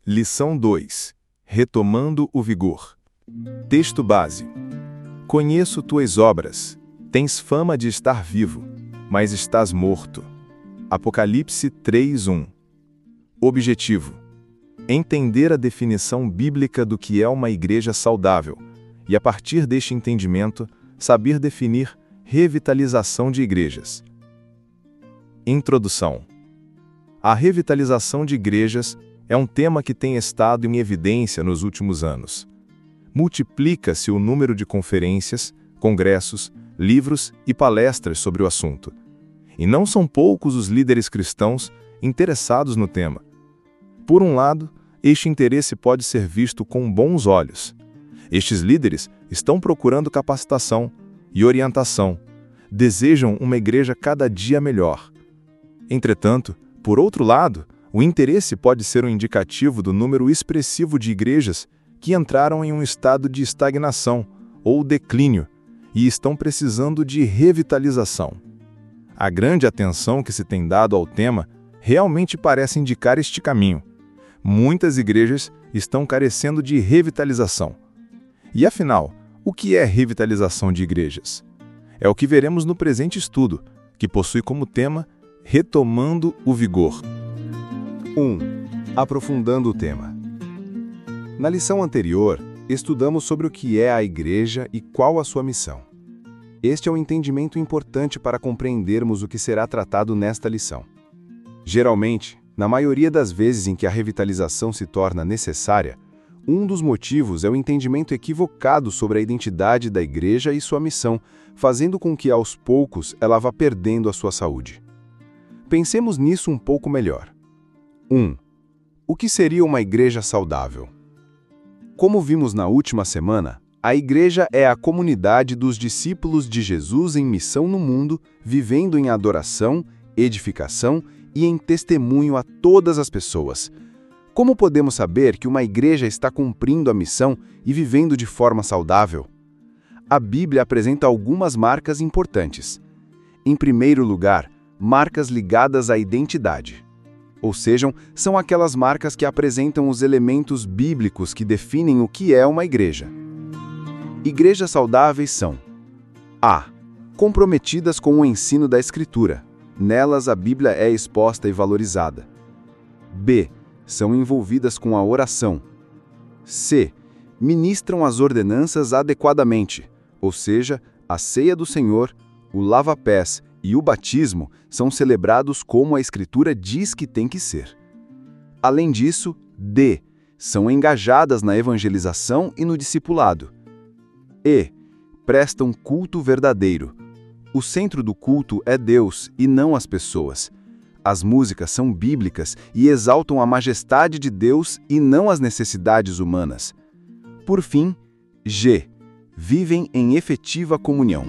Lição 2. Retomando o vigor. Texto base. Conheço tuas obras. Tens fama de estar vivo, mas estás morto. Apocalipse 3:1. Objetivo: entender a definição bíblica do que é uma igreja saudável e, a partir deste entendimento, saber definir revitalização de igrejas. Introdução. A revitalização de igrejas é um tema que tem estado em evidência nos últimos anos. Multiplica-se o número de conferências, congressos, livros e palestras sobre o assunto. E não são poucos os líderes cristãos interessados no tema. Por um lado, este interesse pode ser visto com bons olhos. Estes líderes estão procurando capacitação e orientação, desejam uma igreja cada dia melhor. Entretanto, por outro lado, o interesse pode ser um indicativo do número expressivo de igrejas que entraram em um estado de estagnação ou declínio e estão precisando de revitalização. A grande atenção que se tem dado ao tema realmente parece indicar este caminho. Muitas igrejas estão carecendo de revitalização. E afinal, o que é revitalização de igrejas? É o que veremos no presente estudo, que possui como tema Retomando o vigor. 1. Aprofundando o tema. Na lição anterior, estudamos sobre o que é a igreja e qual a sua missão. Este é um entendimento importante para compreendermos o que será tratado nesta lição. Geralmente, na maioria das vezes em que a revitalização se torna necessária, um dos motivos é o entendimento equivocado sobre a identidade da igreja e sua missão, fazendo com que aos poucos ela vá perdendo a sua saúde. Pensemos nisso um pouco melhor. 1. O que seria uma igreja saudável? Como vimos na última semana, a igreja é a comunidade dos discípulos de Jesus em missão no mundo, vivendo em adoração, edificação e em testemunho a todas as pessoas. Como podemos saber que uma igreja está cumprindo a missão e vivendo de forma saudável? A Bíblia apresenta algumas marcas importantes. Em primeiro lugar, marcas ligadas à identidade. Ou seja, são aquelas marcas que apresentam os elementos bíblicos que definem o que é uma igreja. Igrejas saudáveis são: A. Comprometidas com o ensino da Escritura. Nelas a Bíblia é exposta e valorizada. B. São envolvidas com a oração. C. Ministram as ordenanças adequadamente, ou seja, a ceia do Senhor, o lava-pés e o batismo são celebrados como a Escritura diz que tem que ser. Além disso, D. São engajadas na evangelização e no discipulado. E. Prestam culto verdadeiro. O centro do culto é Deus e não as pessoas. As músicas são bíblicas e exaltam a majestade de Deus e não as necessidades humanas. Por fim, G. Vivem em efetiva comunhão.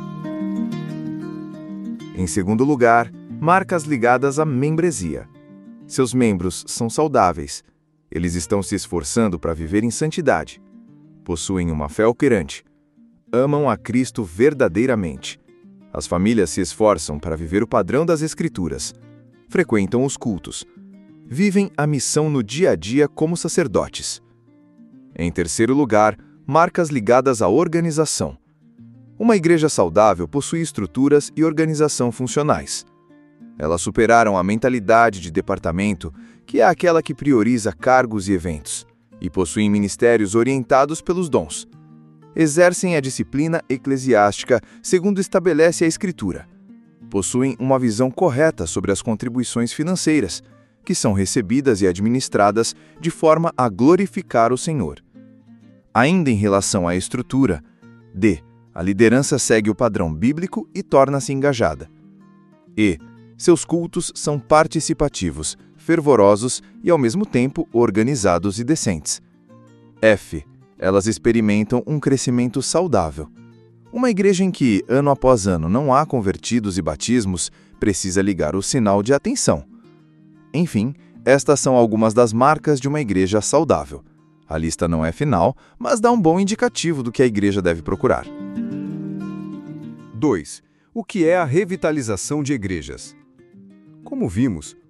Em segundo lugar, marcas ligadas à membresia. Seus membros são saudáveis. Eles estão se esforçando para viver em santidade. Possuem uma fé operante. Amam a Cristo verdadeiramente. As famílias se esforçam para viver o padrão das Escrituras. Frequentam os cultos. Vivem a missão no dia a dia como sacerdotes. Em terceiro lugar, marcas ligadas à organização. Uma igreja saudável possui estruturas e organização funcionais. Elas superaram a mentalidade de departamento, que é aquela que prioriza cargos e eventos, e possuem ministérios orientados pelos dons. Exercem a disciplina eclesiástica segundo estabelece a Escritura. Possuem uma visão correta sobre as contribuições financeiras, que são recebidas e administradas de forma a glorificar o Senhor. Ainda em relação à estrutura, D. A liderança segue o padrão bíblico e torna-se engajada. E. Seus cultos são participativos, fervorosos e, ao mesmo tempo, organizados e decentes. F. Elas experimentam um crescimento saudável. Uma igreja em que, ano após ano, não há convertidos e batismos, precisa ligar o sinal de atenção. Enfim, estas são algumas das marcas de uma igreja saudável. A lista não é final, mas dá um bom indicativo do que a igreja deve procurar. 2. O que é a revitalização de igrejas? Como vimos,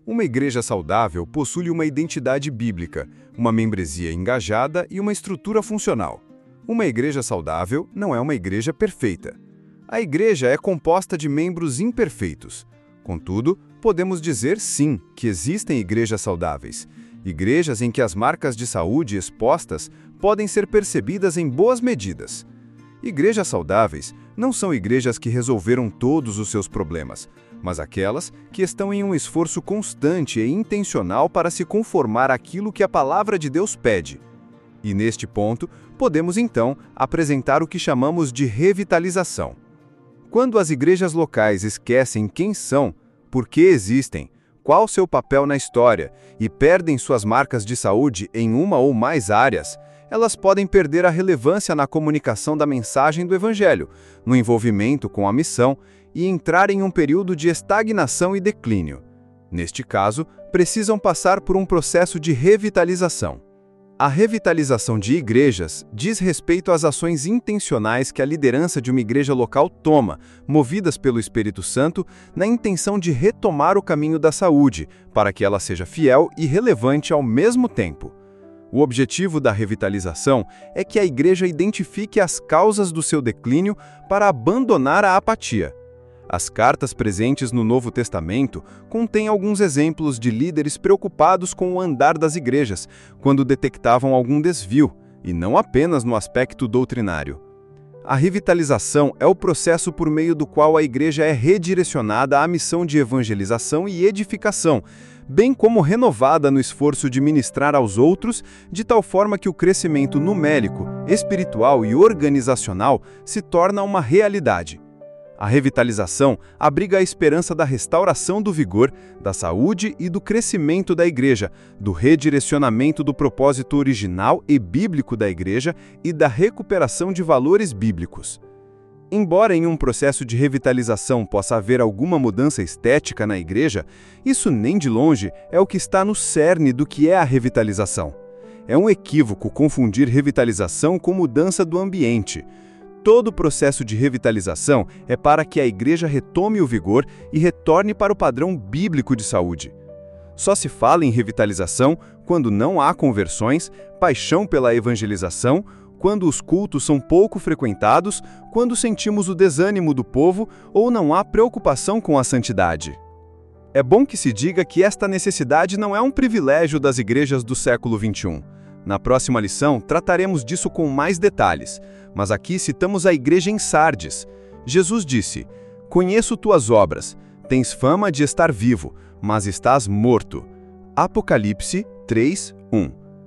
Uma igreja saudável possui uma identidade bíblica, uma membresia engajada e uma estrutura funcional. Uma igreja saudável não é uma igreja perfeita. A igreja é composta de membros imperfeitos. Contudo, podemos dizer sim que existem igrejas saudáveis. Igrejas em que as marcas de saúde expostas podem ser percebidas em boas medidas. Igrejas saudáveis não são igrejas que resolveram todos os seus problemas, mas aquelas que estão em um esforço constante e intencional para se conformar àquilo que a palavra de Deus pede. E neste ponto, podemos então apresentar o que chamamos de revitalização. Quando as igrejas locais esquecem quem são, por que existem, qual seu papel na história e perdem suas marcas de saúde em uma ou mais áreas, elas podem perder a relevância na comunicação da mensagem do Evangelho, no envolvimento com a missão e entrar em um período de estagnação e declínio. Neste caso, precisam passar por um processo de revitalização. A revitalização de igrejas diz respeito às ações intencionais que a liderança de uma igreja local toma, movidas pelo Espírito Santo, na intenção de retomar o caminho da saúde, para que ela seja fiel e relevante ao mesmo tempo. O objetivo da revitalização é que a igreja identifique as causas do seu declínio para abandonar a apatia. As cartas presentes no Novo Testamento contêm alguns exemplos de líderes preocupados com o andar das igrejas, quando detectavam algum desvio, e não apenas no aspecto doutrinário. A revitalização é o processo por meio do qual a igreja é redirecionada à missão de evangelização e edificação, bem como renovada no esforço de ministrar aos outros, de tal forma que o crescimento numérico, espiritual e organizacional se torna uma realidade. A revitalização abriga a esperança da restauração do vigor, da saúde e do crescimento da igreja, do redirecionamento do propósito original e bíblico da igreja e da recuperação de valores bíblicos. Embora em um processo de revitalização possa haver alguma mudança estética na igreja, isso nem de longe é o que está no cerne do que é a revitalização. É um equívoco confundir revitalização com mudança do ambiente. Todo o processo de revitalização é para que a igreja retome o vigor e retorne para o padrão bíblico de saúde. Só se fala em revitalização quando não há conversões, paixão pela evangelização, quando os cultos são pouco frequentados, quando sentimos o desânimo do povo ou não há preocupação com a santidade. É bom que se diga que esta necessidade não é um privilégio das igrejas do século XXI. Na próxima lição, trataremos disso com mais detalhes, mas aqui citamos a igreja em Sardes. Jesus disse: "Conheço tuas obras, tens fama de estar vivo, mas estás morto." Apocalipse 3:1.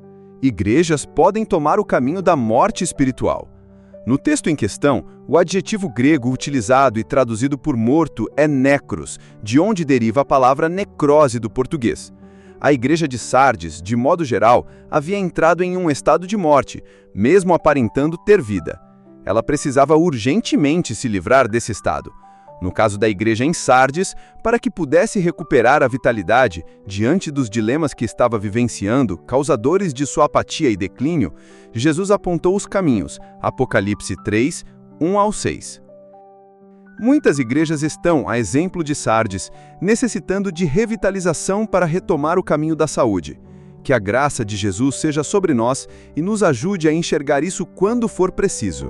Igrejas podem tomar o caminho da morte espiritual. No texto em questão, o adjetivo grego utilizado e traduzido por morto é necros, de onde deriva a palavra necrose do português. A igreja de Sardes, de modo geral, havia entrado em um estado de morte, mesmo aparentando ter vida. Ela precisava urgentemente se livrar desse estado. No caso da igreja em Sardes, para que pudesse recuperar a vitalidade diante dos dilemas que estava vivenciando, causadores de sua apatia e declínio, Jesus apontou os caminhos. Apocalipse 3, 1-6. Muitas igrejas estão, a exemplo de Sardes, necessitando de revitalização para retomar o caminho da saúde. Que a graça de Jesus seja sobre nós e nos ajude a enxergar isso quando for preciso.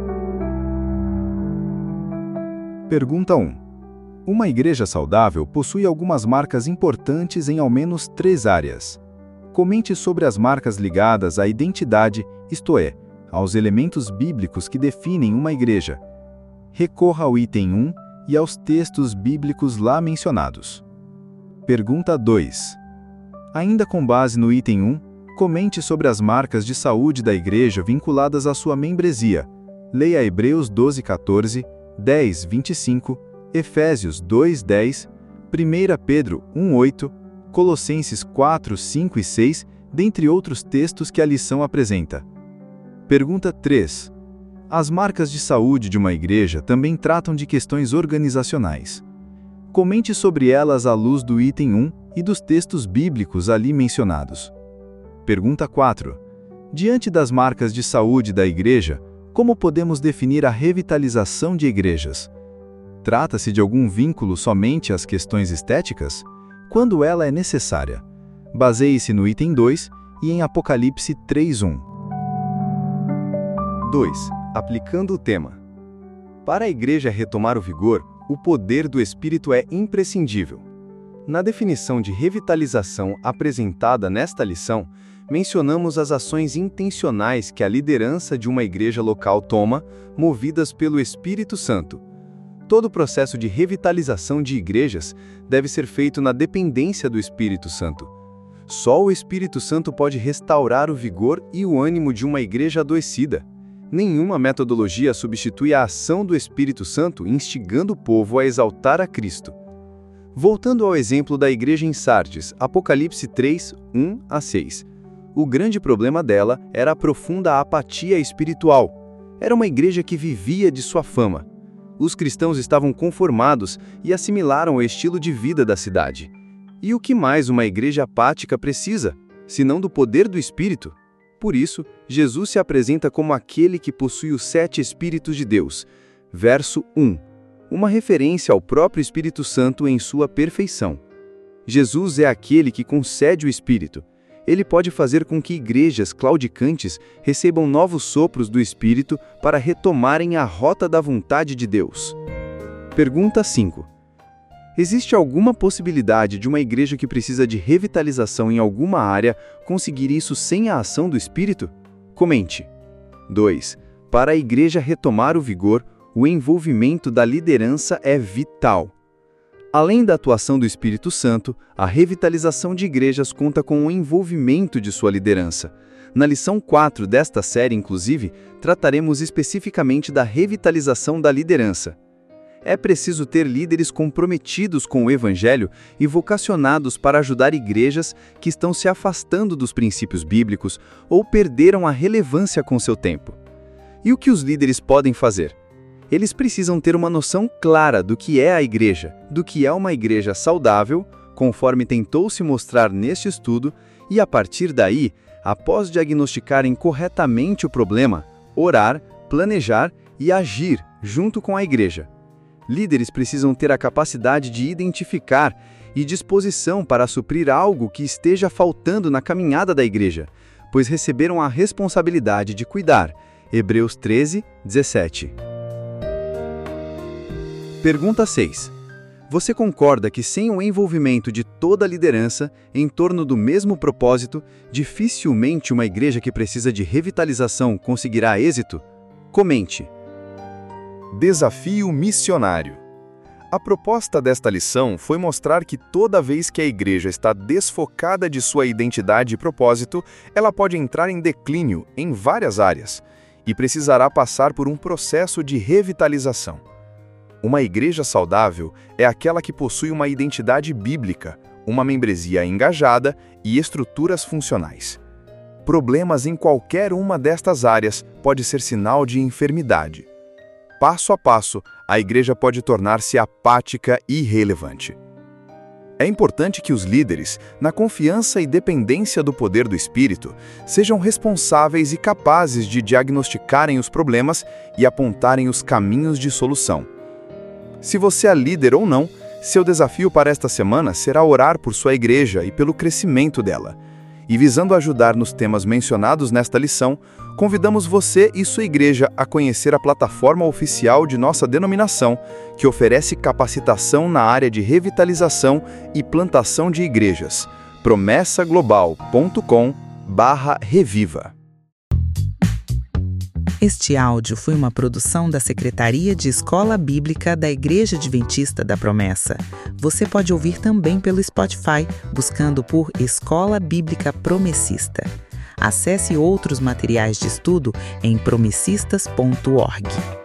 Pergunta 1. Uma igreja saudável possui algumas marcas importantes em ao menos 3 áreas. Comente sobre as marcas ligadas à identidade, isto é, aos elementos bíblicos que definem uma igreja. Recorra ao item 1 e aos textos bíblicos lá mencionados. Pergunta 2. Ainda com base no item 1, comente sobre as marcas de saúde da igreja vinculadas à sua membresia. Leia Hebreus 12:14, 10:25, Efésios 2:10, 1 Pedro 1:8, Colossenses 4:5 e 6, dentre outros textos que a lição apresenta. Pergunta 3. As marcas de saúde de uma igreja também tratam de questões organizacionais. Comente sobre elas à luz do item 1 e dos textos bíblicos ali mencionados. Pergunta 4. Diante das marcas de saúde da igreja, como podemos definir a revitalização de igrejas? Trata-se de algum vínculo somente às questões estéticas? quando ela é necessária. Baseie-se no item 2 e em Apocalipse 3:1. 2. Aplicando o tema. Para a igreja retomar o vigor, o poder do Espírito é imprescindível. Na definição de revitalização apresentada nesta lição, mencionamos as ações intencionais que a liderança de uma igreja local toma, movidas pelo Espírito Santo. Todo o processo de revitalização de igrejas deve ser feito na dependência do Espírito Santo. Só o Espírito Santo pode restaurar o vigor e o ânimo de uma igreja adoecida. Nenhuma metodologia substitui a ação do Espírito Santo instigando o povo a exaltar a Cristo. Voltando ao exemplo da igreja em Sardes, Apocalipse 3:1-6. O grande problema dela era a profunda apatia espiritual. Era uma igreja que vivia de sua fama. Os cristãos estavam conformados e assimilaram o estilo de vida da cidade. E o que mais uma igreja apática precisa, senão do poder do Espírito? Por isso, Jesus se apresenta como aquele que possui os 7 Espíritos de Deus. Verso 1. Uma referência ao próprio Espírito Santo em sua perfeição. Jesus é aquele que concede o Espírito. Ele pode fazer com que igrejas claudicantes recebam novos sopros do Espírito para retomarem a rota da vontade de Deus. Pergunta 5. Existe alguma possibilidade de uma igreja que precisa de revitalização em alguma área conseguir isso sem a ação do Espírito? Comente. 2. Para a igreja retomar o vigor, o envolvimento da liderança é vital. Além da atuação do Espírito Santo, a revitalização de igrejas conta com o envolvimento de sua liderança. Na lição 4 desta série, inclusive, trataremos especificamente da revitalização da liderança. É preciso ter líderes comprometidos com o Evangelho e vocacionados para ajudar igrejas que estão se afastando dos princípios bíblicos ou perderam a relevância com seu tempo. E o que os líderes podem fazer? Eles precisam ter uma noção clara do que é a igreja, do que é uma igreja saudável, conforme tentou se mostrar neste estudo, e a partir daí, após diagnosticarem corretamente o problema, orar, planejar e agir junto com a igreja. Líderes precisam ter a capacidade de identificar e disposição para suprir algo que esteja faltando na caminhada da igreja, pois receberam a responsabilidade de cuidar. Hebreus 13:17. Pergunta 6. Você concorda que sem o envolvimento de toda a liderança em torno do mesmo propósito, dificilmente uma igreja que precisa de revitalização conseguirá êxito? Comente. Desafio missionário. A proposta desta lição foi mostrar que toda vez que a igreja está desfocada de sua identidade e propósito, ela pode entrar em declínio em várias áreas e precisará passar por um processo de revitalização. Uma igreja saudável é aquela que possui uma identidade bíblica, uma membresia engajada e estruturas funcionais. Problemas em qualquer uma destas áreas pode ser sinal de enfermidade. Passo a passo, a igreja pode tornar-se apática e irrelevante. É importante que os líderes, na confiança e dependência do poder do Espírito, sejam responsáveis e capazes de diagnosticarem os problemas e apontarem os caminhos de solução. Se você é líder ou não, seu desafio para esta semana será orar por sua igreja e pelo crescimento dela. E visando ajudar nos temas mencionados nesta lição, convidamos você e sua igreja a conhecer a plataforma oficial de nossa denominação, que oferece capacitação na área de revitalização e plantação de igrejas. promessaglobal.com/reviva. Este áudio foi uma produção da Secretaria de Escola Bíblica da Igreja Adventista da Promessa. Você pode ouvir também pelo Spotify, buscando por Escola Bíblica Promessista. Acesse outros materiais de estudo em promessistas.org.